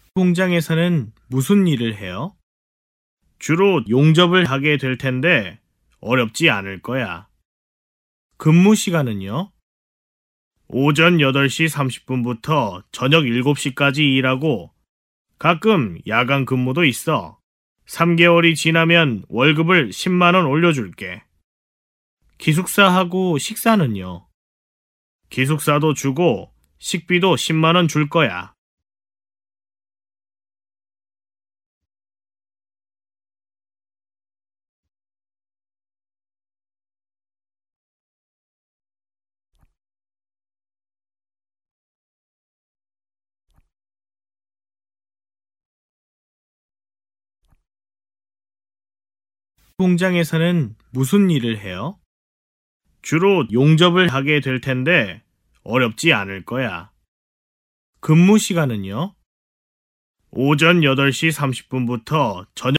공장에서는 무슨 일을 해요? 주로 용접을 하게 될 텐데 어렵지 않을 거야. 근무 시간은요? 오전 8시 30분부터 저녁 7시까지 일하고 가끔 야간 근무도 있어. 3개월이 지나면 월급을 10만 원 올려줄게. 기숙사하고 식사는요? 기숙사도 주고 식비도 10만 원 줄 거야. 공장에서는 무슨 일을 해요? 주로 용접을 하게 될 텐데 어렵지 않을 거야. 근무 시간은요? 오전 8시 30분부터 저녁